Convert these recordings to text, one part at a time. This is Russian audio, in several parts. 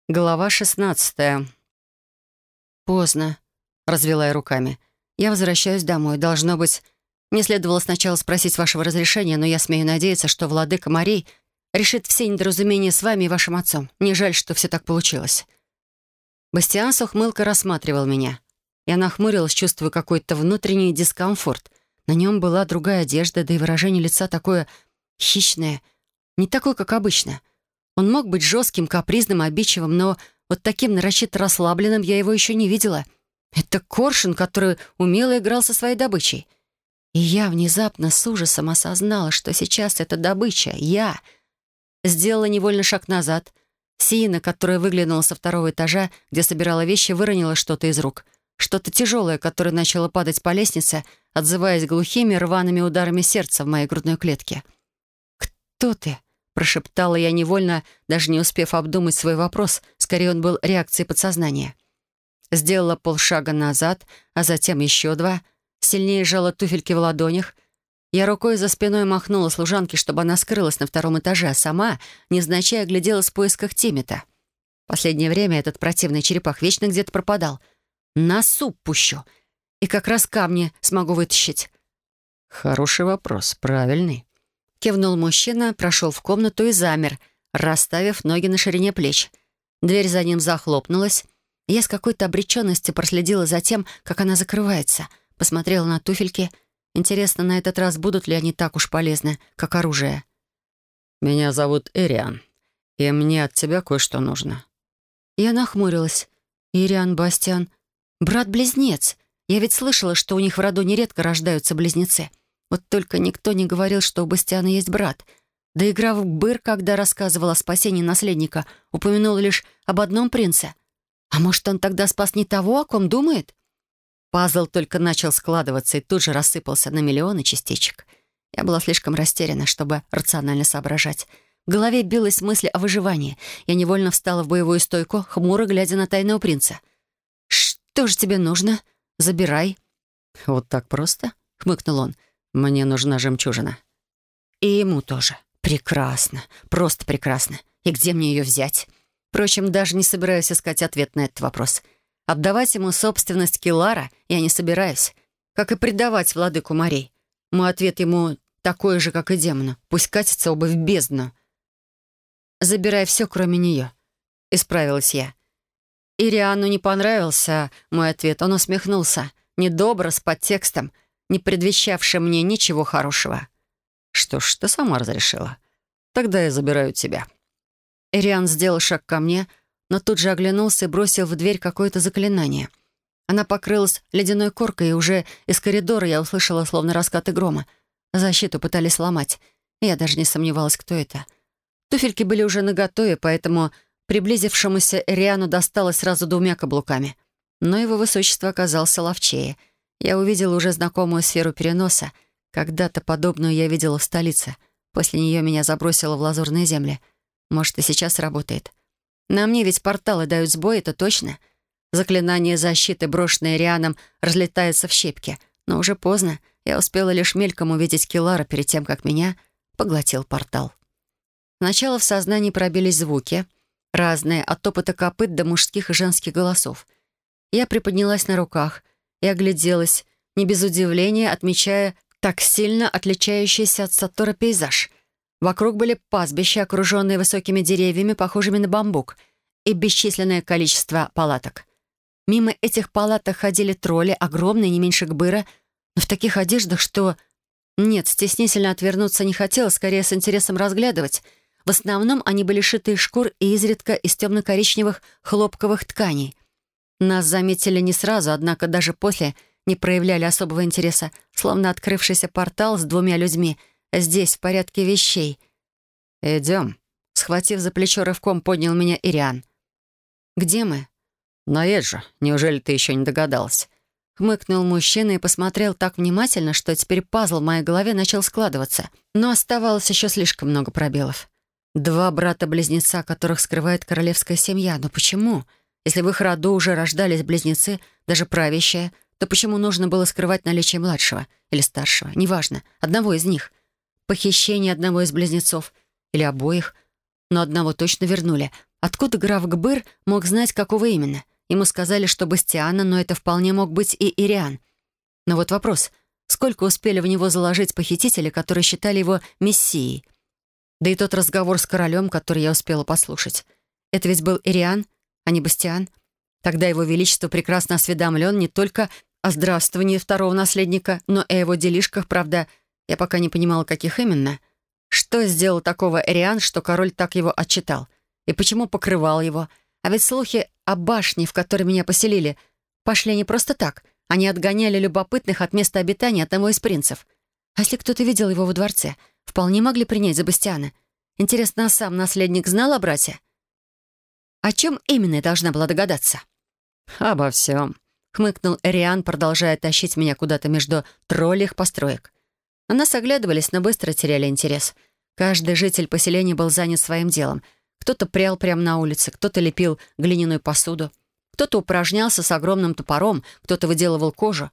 Глава 16. «Поздно», — развела я руками. «Я возвращаюсь домой. Должно быть, мне следовало сначала спросить вашего разрешения, но я смею надеяться, что владыка морей решит все недоразумения с вами и вашим отцом. Мне жаль, что все так получилось». Бастиан с ухмылкой рассматривал меня. Я нахмурилась, чувствуя какой-то внутренний дискомфорт. На нем была другая одежда, да и выражение лица такое хищное, не такое, как обычно. Он мог быть жестким, капризным, обидчивым, но вот таким нарочито расслабленным я его еще не видела. Это коршун, который умело играл со своей добычей. И я внезапно с ужасом осознала, что сейчас это добыча. Я сделала невольно шаг назад. Сиена, которая выглянула со второго этажа, где собирала вещи, выронила что-то из рук. Что-то тяжелое, которое начало падать по лестнице, отзываясь глухими рваными ударами сердца в моей грудной клетке. «Кто ты?» — прошептала я невольно, даже не успев обдумать свой вопрос. Скорее, он был реакцией подсознания. Сделала полшага назад, а затем еще два. Сильнее сжала туфельки в ладонях. Я рукой за спиной махнула служанке, чтобы она скрылась на втором этаже, а сама, невзначай, огляделась в поисках Тиммита. Последнее время этот противный черепах вечно где-то пропадал. На суп пущу. И как раз камни смогу вытащить. «Хороший вопрос, правильный». Кивнул мужчина, прошел в комнату и замер, расставив ноги на ширине плеч. Дверь за ним захлопнулась. Я с какой-то обреченностью проследила за тем, как она закрывается. Посмотрела на туфельки. Интересно, на этот раз будут ли они так уж полезны, как оружие? «Меня зовут Эриан, и мне от тебя кое-что нужно». Я нахмурилась. Ириан, Бастиан, брат-близнец. Я ведь слышала, что у них в роду нередко рождаются близнецы. Вот только никто не говорил, что у Бастиана есть брат. Да и граф Быр, когда рассказывал о спасении наследника, упомянул лишь об одном принце. А может, он тогда спас не того, о ком думает? Пазл только начал складываться и тут же рассыпался на миллионы частичек. Я была слишком растеряна, чтобы рационально соображать. В голове билась мысль о выживании. Я невольно встала в боевую стойку, хмуро глядя на тайного принца. «Что же тебе нужно? Забирай». «Вот так просто?» — хмыкнул он. «Мне нужна жемчужина». И ему тоже. Прекрасно. Просто прекрасно. И где мне ее взять? Впрочем, даже не собираюсь искать ответ на этот вопрос. Отдавать ему собственность Килара я не собираюсь. Как и предавать владыку морей. Мой ответ ему такой же, как и демону. Пусть катится оба в бездну. «Забирай все, кроме нее», — исправилась я. Ириану не понравился мой ответ. Он усмехнулся. Недобро, с подтекстом, не предвещавшим мне ничего хорошего. «Что ж, ты сама разрешила. Тогда я забираю тебя». Ириан сделал шаг ко мне, но тут же оглянулся и бросил в дверь какое-то заклинание. Она покрылась ледяной коркой, и уже из коридора я услышала словно раскаты грома. Защиту пытались сломать. Я даже не сомневалась, кто это. Туфельки были уже наготове, поэтому приблизившемуся Ириану досталось сразу двумя каблуками. Но его высочество оказался ловчее. Я увидела уже знакомую сферу переноса. Когда-то подобную я видела в столице. После нее меня забросило в лазурные земли. Может, и сейчас работает. На мне ведь порталы дают сбой, это точно. Заклинание защиты, брошенное Рианом, разлетается в щепки. Но уже поздно. Я успела лишь мельком увидеть Килара перед тем, как меня поглотил портал. Сначала в сознании пробились звуки. Разные, от топота копыт до мужских и женских голосов. Я приподнялась на руках и огляделась, не без удивления отмечая так сильно отличающийся от Сатора пейзаж. Вокруг были пастбища, окруженные высокими деревьями, похожими на бамбук, и бесчисленное количество палаток. Мимо этих палаток ходили тролли, огромные, не меньше Гбыра, но в таких одеждах, что... Нет, стеснительно отвернуться не хотела, скорее с интересом разглядывать. В основном они были шиты из шкур и изредка из темно-коричневых хлопковых тканей. Нас заметили не сразу, однако даже после не проявляли особого интереса, словно открывшийся портал с двумя людьми здесь, в порядке вещей. «Идем», — схватив за плечо рывком, поднял меня Ириан. «Где мы?» «На Эджу. Неужели ты еще не догадалась?» Хмыкнул мужчина и посмотрел так внимательно, что теперь пазл в моей голове начал складываться. Но оставалось еще слишком много пробелов. Два брата-близнеца, которых скрывает королевская семья. Но почему? Если в их роду уже рождались близнецы, даже правящая, то почему нужно было скрывать наличие младшего или старшего? Неважно. Одного из них. Похищение одного из близнецов. Или обоих. Но одного точно вернули. Откуда граф Гбыр мог знать, какого именно? Ему сказали, что Бастиана, но это вполне мог быть и Ириан. Но вот вопрос, сколько успели в него заложить похитители, которые считали его мессией? Да и тот разговор с королем, который я успела послушать. Это ведь был Ириан, а не Бастиан. Тогда его величество прекрасно осведомлен не только о здравствовании второго наследника, но и о его делишках, правда, я пока не понимала, каких именно. Что сделал такого Ириан, что король так его отчитал? И почему покрывал его? А ведь слухи о башне, в которой меня поселили, пошли не просто так. Они отгоняли любопытных от места обитания одного из принцев. А если кто-то видел его во дворце, вполне могли принять за Бастиана. Интересно, а сам наследник знал о брате? О чем именно я должна была догадаться? «Обо всем», — хмыкнул Эриан, продолжая тащить меня куда-то между троллих построек. На нас оглядывались, но быстро теряли интерес. Каждый житель поселения был занят своим делом. Кто-то прял прямо на улице, кто-то лепил глиняную посуду, кто-то упражнялся с огромным топором, кто-то выделывал кожу.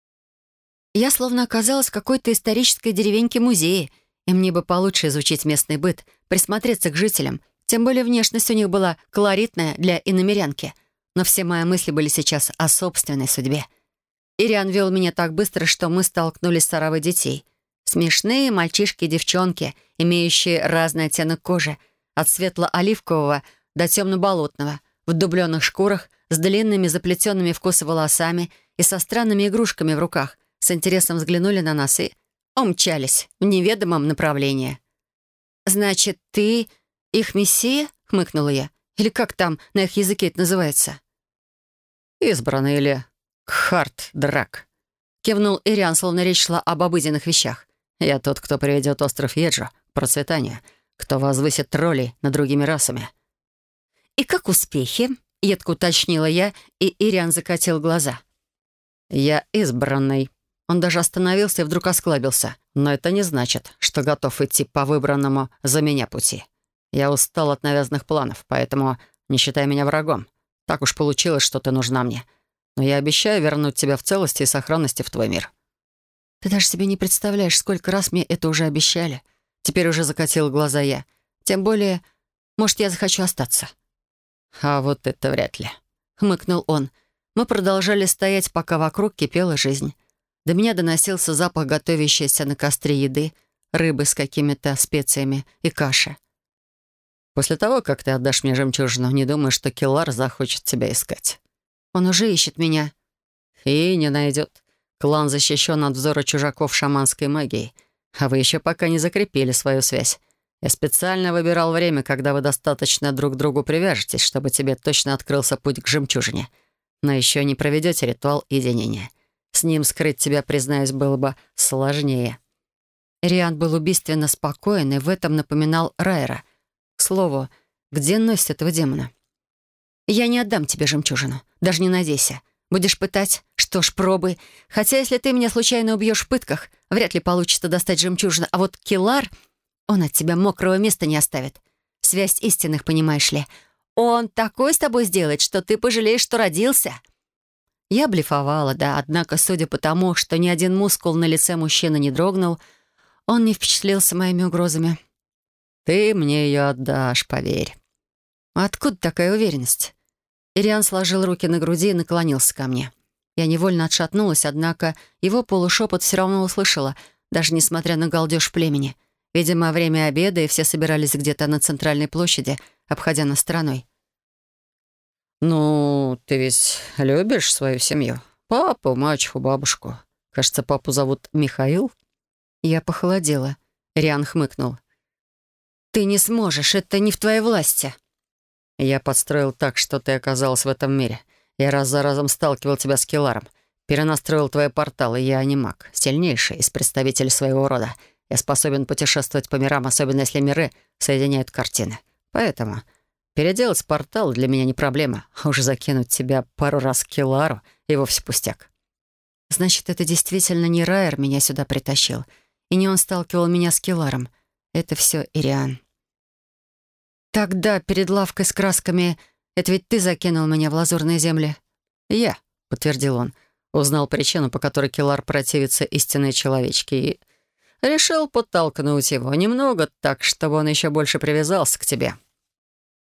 Я словно оказалась в какой-то исторической деревеньке-музее, и мне бы получше изучить местный быт, присмотреться к жителям. Тем более внешность у них была колоритная для иномерянки. Но все мои мысли были сейчас о собственной судьбе. Ириан вел меня так быстро, что мы столкнулись с оравой детей. Смешные мальчишки и девчонки, имеющие разный оттенок кожи, от светло-оливкового до темно-болотного, в дубленых шкурах, с длинными заплетенными в косы волосами и со странными игрушками в руках, с интересом взглянули на нас и умчались в неведомом направлении. «Значит, ты их мессия?» — хмыкнула я. «Или как там на их языке это называется?» «Избранный или Кхарт-Драк», — кивнул Ириан, словно речь шла об обыденных вещах. «Я тот, кто приведет остров Еджо к процветанию, кто возвысит троллей над другими расами». «И как успехи?» — едко уточнила я, и Ириан закатил глаза. «Я избранный». Он даже остановился и вдруг осклабился. «Но это не значит, что готов идти по выбранному за меня пути. Я устал от навязанных планов, поэтому не считай меня врагом. Так уж получилось, что ты нужна мне. Но я обещаю вернуть тебя в целости и сохранности в твой мир». «Ты даже себе не представляешь, сколько раз мне это уже обещали». Теперь уже закатила глаза я. «Тем более, может, я захочу остаться». «А вот это вряд ли», — хмыкнул он. Мы продолжали стоять, пока вокруг кипела жизнь. До меня доносился запах готовящейся на костре еды, рыбы с какими-то специями и каши. «После того, как ты отдашь мне жемчужину, не думаю, что Келлар захочет тебя искать». «Он уже ищет меня». «И не найдет. Клан защищен от взора чужаков шаманской магией, а вы еще пока не закрепили свою связь. Я специально выбирал время, когда вы достаточно друг к другу привяжетесь, чтобы тебе точно открылся путь к жемчужине. Но еще не проведете ритуал единения. С ним скрыть тебя, признаюсь, было бы сложнее». Риан был убийственно спокоен и в этом напоминал Райера. К слову, где носит этого демона? «Я не отдам тебе жемчужину. Даже не надейся. Будешь пытать? Что ж, пробуй. Хотя, если ты меня случайно убьешь в пытках, вряд ли получится достать жемчужину. А вот Келлар, он от тебя мокрого места не оставит. Связь истинных, понимаешь ли. Он такой с тобой сделает, что ты пожалеешь, что родился». Я блефовала, да, однако, судя по тому, что ни один мускул на лице мужчины не дрогнул, он не впечатлился моими угрозами. «Ты мне ее отдашь, поверь». «Откуда такая уверенность?» Ириан сложил руки на груди и наклонился ко мне. Я невольно отшатнулась, однако его полушепот все равно услышала, даже несмотря на галдеж в племени. Видимо, время обеда, и все собирались где-то на центральной площади, обходя нас стороной. «Ну, ты ведь любишь свою семью? Папу, мачеху, бабушку. Кажется, папу зовут Михаил?» Я похолодела. Ириан хмыкнул. «Ты не сможешь, это не в твоей власти». «Я подстроил так, что ты оказалась в этом мире. Я раз за разом сталкивал тебя с Келларом, перенастроил твои порталы. Я не маг, сильнейший из представителей своего рода. Я способен путешествовать по мирам, особенно если миры соединяют картины. Поэтому переделать портал для меня не проблема, а уже закинуть тебя пару раз к Келлару и вовсе пустяк». «Значит, это действительно не Райер меня сюда притащил, и не он сталкивал меня с Келларом. Это все Ириан». «Тогда перед лавкой с красками это ведь ты закинул меня в лазурные земли?» «Я», — подтвердил он, узнал причину, по которой Келлар противится истинной человечке, и решил подтолкнуть его немного так, чтобы он еще больше привязался к тебе».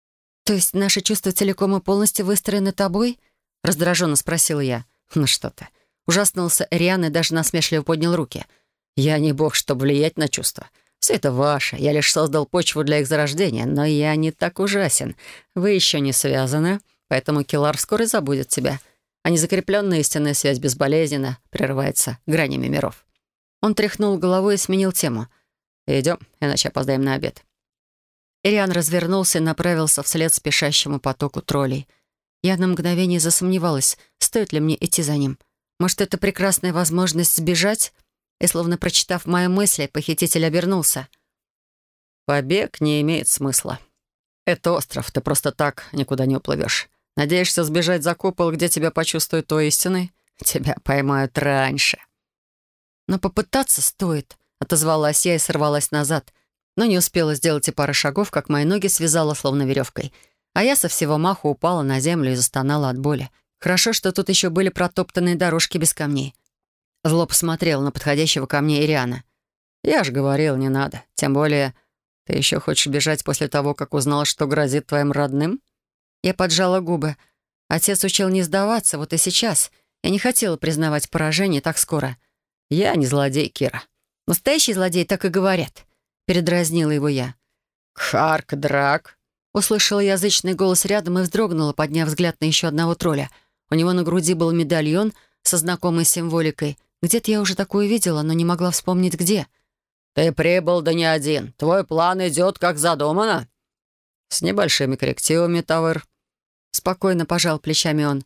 «То есть наши чувства целиком и полностью выстроены тобой?» — раздраженно спросила я. «Ну что ты». Ужаснулся Эриан и даже насмешливо поднял руки. «Я не бог, чтобы влиять на чувства. Все это ваше. Я лишь создал почву для их зарождения, но я не так ужасен. Вы еще не связаны, поэтому Келар вскоре забудет тебя. А незакрепленная истинная связь безболезненно прерывается гранями миров». Он тряхнул головой и сменил тему. «Идем, иначе опоздаем на обед». Эриан развернулся и направился вслед спешащему потоку троллей. Я на мгновение засомневалась, стоит ли мне идти за ним. Может, это прекрасная возможность сбежать? И, словно прочитав мои мысли, похититель обернулся. «Побег не имеет смысла. Это остров, ты просто так никуда не уплывешь. Надеешься сбежать за купол, где тебя почувствуют той истиной? Тебя поймают раньше». «Но попытаться стоит», — отозвалась я и сорвалась назад, но не успела сделать и пары шагов, как мои ноги связала словно веревкой, а я со всего маху упала на землю и застонала от боли. Хорошо, что тут еще были протоптанные дорожки без камней. Зло посмотрел на подходящего ко мне Эриана. «Я ж говорил, не надо. Тем более, ты еще хочешь бежать после того, как узнал, что грозит твоим родным?» Я поджала губы. Отец учил не сдаваться, вот и сейчас. Я не хотела признавать поражение так скоро. «Я не злодей, Кира». «Настоящий злодей так и говорят», — передразнила его я. «Кхарк Драг», — услышала язычный голос рядом и вздрогнула, подняв взгляд на еще одного тролля. У него на груди был медальон со знакомой символикой. Где-то я уже такое видела, но не могла вспомнить, где. «Ты прибыл, да не один. Твой план идет, как задумано». «С небольшими коррективами, Тавер». Спокойно пожал плечами он.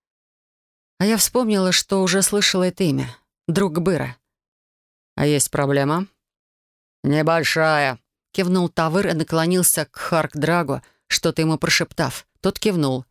А я вспомнила, что уже слышала это имя. Друг Быра. «А есть проблема?» «Небольшая», — кивнул Тавыр и наклонился к Харк-Драгу, что-то ему прошептав. Тот кивнул.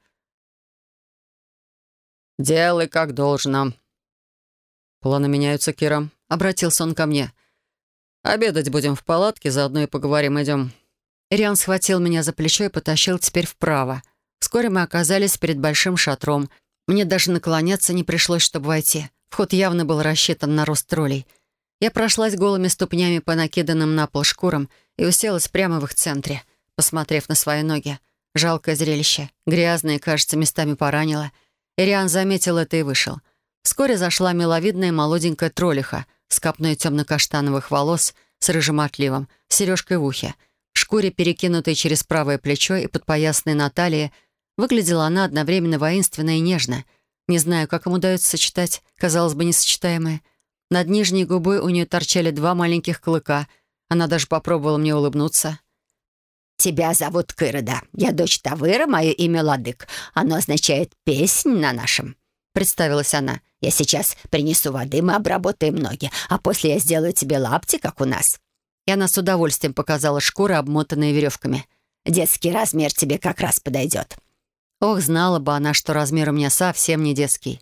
«Делай, как должно». «Планы меняются, Кира», — обратился он ко мне. «Обедать будем в палатке, заодно и поговорим. Идем». Эриан схватил меня за плечо и потащил теперь вправо. Вскоре мы оказались перед большим шатром. Мне даже наклоняться не пришлось, чтобы войти. Вход явно был рассчитан на рост троллей. Я прошлась голыми ступнями по накиданным на пол шкурам и уселась прямо в их центре, посмотрев на свои ноги. Жалкое зрелище. Грязное, кажется, местами поранило. Эриан заметил это и вышел. Вскоре зашла миловидная молоденькая троллиха с копной темно-каштановых волос с рыжим отливом, с сережкой в ухе. В шкуре, перекинутой через правое плечо и подпоясанной на талии, выглядела она одновременно воинственно и нежно. Не знаю, как им удается сочетать, казалось бы, несочетаемое. Над нижней губой у нее торчали два маленьких клыка. Она даже попробовала мне улыбнуться. «Тебя зовут Кырыда. Я дочь Тавыра, мое имя Ладык. Оно означает «песнь» на нашем», — представилась она. «Я сейчас принесу воды, мы обработаем ноги, а после я сделаю тебе лапти, как у нас». И она с удовольствием показала шкуры, обмотанные веревками. «Детский размер тебе как раз подойдет». Ох, знала бы она, что размер у меня совсем не детский.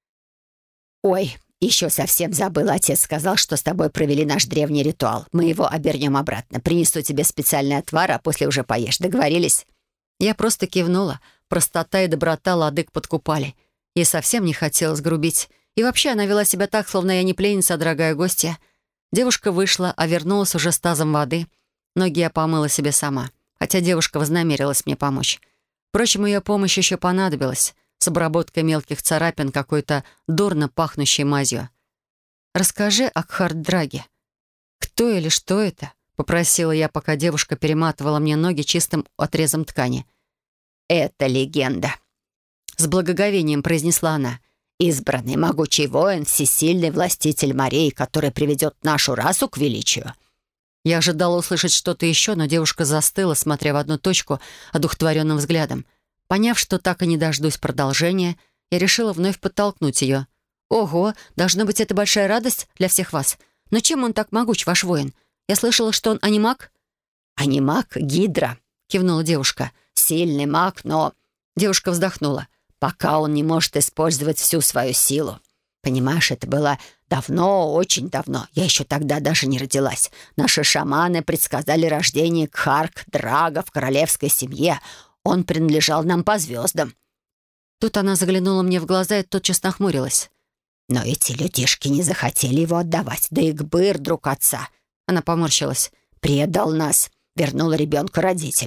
«Ой, еще совсем забыла. Отец сказал, что с тобой провели наш древний ритуал. Мы его обернем обратно. Принесу тебе специальный отвар, а после уже поешь. Договорились?» Я просто кивнула. Простота и доброта Ладык подкупали. Ей совсем не хотелось грубить. И вообще она вела себя так, словно я не пленница, а дорогая гостья. Девушка вышла, а вернулась уже с тазом воды. Ноги я помыла себе сама, хотя девушка вознамерилась мне помочь. Впрочем, ее помощь еще понадобилась, с обработкой мелких царапин какой-то дурно пахнущей мазью. «Расскажи о Кхарк-Драге. Кто или что это?» — попросила я, пока девушка перематывала мне ноги чистым отрезом ткани. «Это легенда», — с благоговением произнесла она. «Избранный, могучий воин, всесильный властитель морей, который приведет нашу расу к величию». Я ожидала услышать что-то еще, но девушка застыла, смотря в одну точку одухотворенным взглядом. Поняв, что так и не дождусь продолжения, я решила вновь подтолкнуть ее. «Ого, должно быть, это большая радость для всех вас. Но чем он так могуч, ваш воин? Я слышала, что он анимаг?» «Анимаг — Гидра», — кивнула девушка. «Сильный маг, но...» Девушка вздохнула. «Пока он не может использовать всю свою силу. Понимаешь, это было давно, очень давно. Я еще тогда даже не родилась. Наши шаманы предсказали рождение Кхарк-Драга в королевской семье. Он принадлежал нам по звездам». Тут она заглянула мне в глаза и тотчас нахмурилась. «Но эти людишки не захотели его отдавать. Да и Гбыр, друг отца». Она поморщилась. «Предал нас. Вернул ребенка родителям.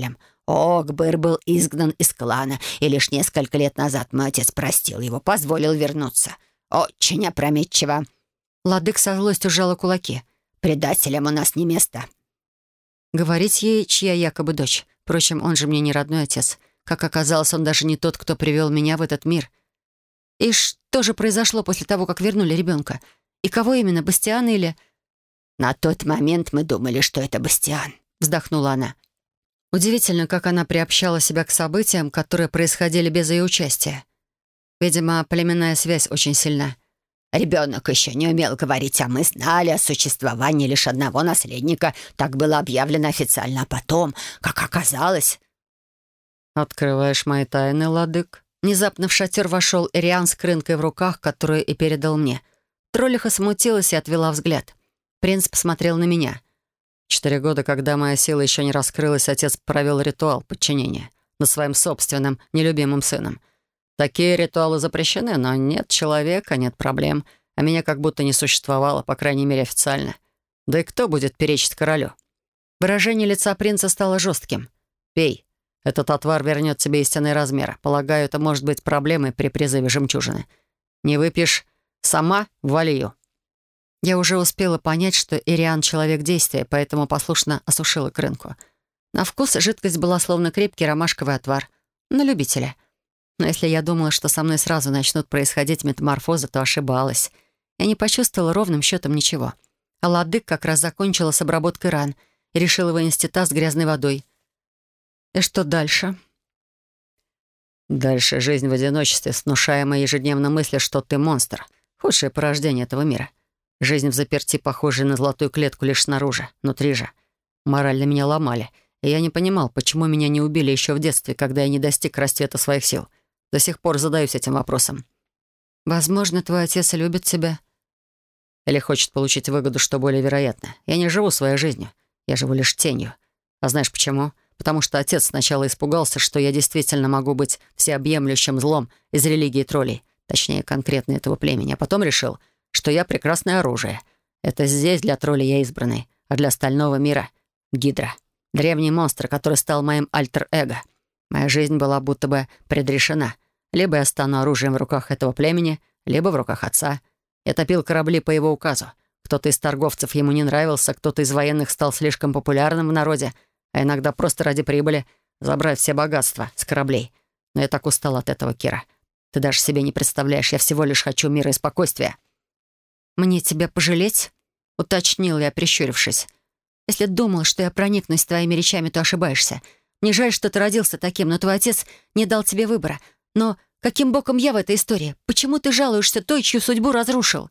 Огбыр был изгнан из клана, и лишь несколько лет назад мой отец простил его, позволил вернуться. Очень опрометчиво». Ладык со злостью сжала кулаки. «Предателям у нас не место». Говорить ей, чья якобы дочь. Впрочем, он же мне не родной отец. Как оказалось, он даже не тот, кто привел меня в этот мир. И что же произошло после того, как вернули ребенка? И кого именно, Бастиана или... «На тот момент мы думали, что это Бастиан», — вздохнула она. Удивительно, как она приобщала себя к событиям, которые происходили без ее участия. Видимо, племенная связь очень сильна. «Ребенок еще не умел говорить, а мы знали о существовании лишь одного наследника. Так было объявлено официально, а потом, как оказалось...» «Открываешь мои тайны, ладык?» Внезапно в шатер вошел Эриан с крынкой в руках, которую и передал мне. Троллиха смутилась и отвела взгляд. Принц посмотрел на меня. 4 года, когда моя сила еще не раскрылась, отец провел ритуал подчинения над своим собственным, нелюбимым сыном. Такие ритуалы запрещены, но нет человека, нет проблем. А меня как будто не существовало, по крайней мере, официально. Да и кто будет перечить королю? Выражение лица принца стало жестким. «Пей. Этот отвар вернет тебе истинный размер. Полагаю, это может быть проблемой при призыве жемчужины. Не выпьешь сама — в Валию». Я уже успела понять, что Эриан — человек действия, поэтому послушно осушила крынку. На вкус жидкость была словно крепкий ромашковый отвар. На любителя. Но если я думала, что со мной сразу начнут происходить метаморфозы, то ошибалась. Я не почувствовала ровным счетом ничего. А ладык как раз закончила с обработкой ран и решила вынести таз с грязной водой. И что дальше? Дальше жизнь в одиночестве, снушаемая ежедневно мыслью, что ты монстр. Худшее порождение этого мира. Жизнь в заперти, похожая на золотую клетку лишь снаружи, внутри же. Морально меня ломали, и я не понимал, почему меня не убили еще в детстве, когда я не достиг расцвета своих сил. До сих пор задаюсь этим вопросом. Возможно, твой отец любит тебя. Или хочет получить выгоду, что более вероятно. Я не живу своей жизнью, я живу лишь тенью. А знаешь почему? Потому что отец сначала испугался, что я действительно могу быть всеобъемлющим злом из религии троллей, точнее, конкретно этого племени, а потом решил, что я прекрасное оружие. Это здесь для троллей я избранный, а для остального мира — Гидра. Древний монстр, который стал моим альтер-эго. Моя жизнь была будто бы предрешена. Либо я стану оружием в руках этого племени, либо в руках отца. Я топил корабли по его указу. Кто-то из торговцев ему не нравился, кто-то из военных стал слишком популярным в народе, а иногда просто ради прибыли забрать все богатства с кораблей. Но я так устал от этого, Кира. Ты даже себе не представляешь, я всего лишь хочу мира и спокойствия. «Мне тебя пожалеть?» — уточнил я, прищурившись. «Если думал, что я проникнусь твоими речами, то ошибаешься. Мне жаль, что ты родился таким, но твой отец не дал тебе выбора. Но каким боком я в этой истории? Почему ты жалуешься той, чью судьбу разрушил?»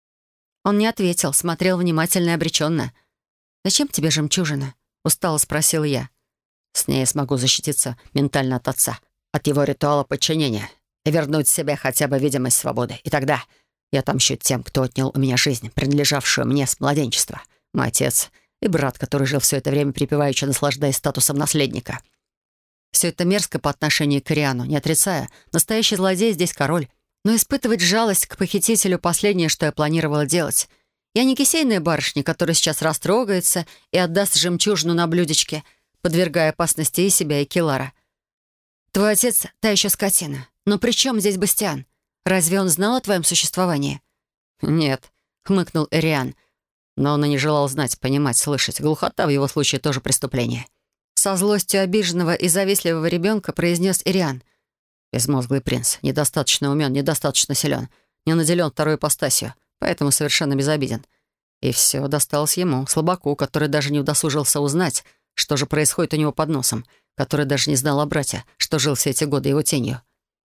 Он не ответил, смотрел внимательно и обреченно. «Зачем тебе жемчужина?» — устало спросил я. С ней я смогу защититься ментально от отца, от его ритуала подчинения и вернуть себе хотя бы видимость свободы. И тогда я отомщу тем, кто отнял у меня жизнь, принадлежавшую мне с младенчества. Мой отец и брат, который жил все это время припеваючи, наслаждаясь статусом наследника. Все это мерзко по отношению к Ириану, не отрицая. Настоящий злодей здесь король. Но испытывать жалость к похитителю — последнее, что я планировала делать. Я не кисейная барышня, которая сейчас растрогается и отдаст жемчужину на блюдечке, подвергая опасности и себя, и Келара. Твой отец — та еще скотина. Но при чем здесь Бастиан? Разве он знал о твоем существовании?» «Нет», — хмыкнул Эриан. Но он и не желал знать, понимать, слышать. Глухота в его случае тоже преступление. Со злостью обиженного и завистливого ребенка произнес Эриан. Безмозглый принц, недостаточно умен, недостаточно силен, не наделен второй ипостасью, поэтому совершенно безобиден. И все досталось ему, слабаку, который даже не удосужился узнать, что же происходит у него под носом, который даже не знал о брате, что жил все эти годы его тенью.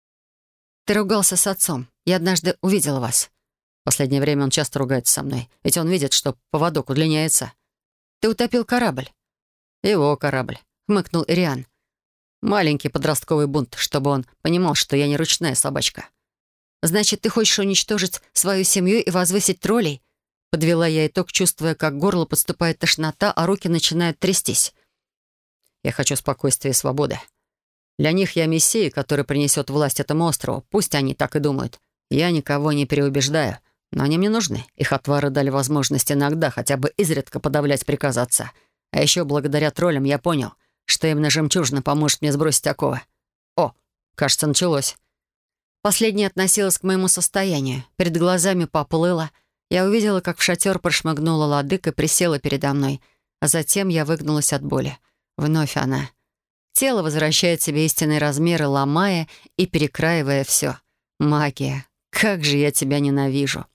«Ты ругался с отцом. Я однажды увидела вас». В последнее время он часто ругается со мной, ведь он видит, что поводок удлиняется. «Ты утопил корабль». «Его корабль», — хмыкнул Ириан. «Маленький подростковый бунт, чтобы он понимал, что я не ручная собачка». «Значит, ты хочешь уничтожить свою семью и возвысить троллей?» Подвела я итог, чувствуя, как к горлу подступает тошнота, а руки начинают трястись. «Я хочу спокойствия и свободы. Для них я мессия, который принесет власть этому острову. Пусть они так и думают. Я никого не переубеждаю, но они мне нужны. Их отвары дали возможность иногда хотя бы изредка подавлять приказы отца. А еще благодаря троллям я понял, что именно жемчужина поможет мне сбросить оковы. О, кажется, началось. Последняя относилась к моему состоянию. Перед глазами поплыла. Я увидела, как в шатер прошмыгнула Ладыка и присела передо мной. А затем я выгнулась от боли. Вновь она. Тело возвращает себе истинные размеры, ломая и перекраивая все. Магия. Как же я тебя ненавижу.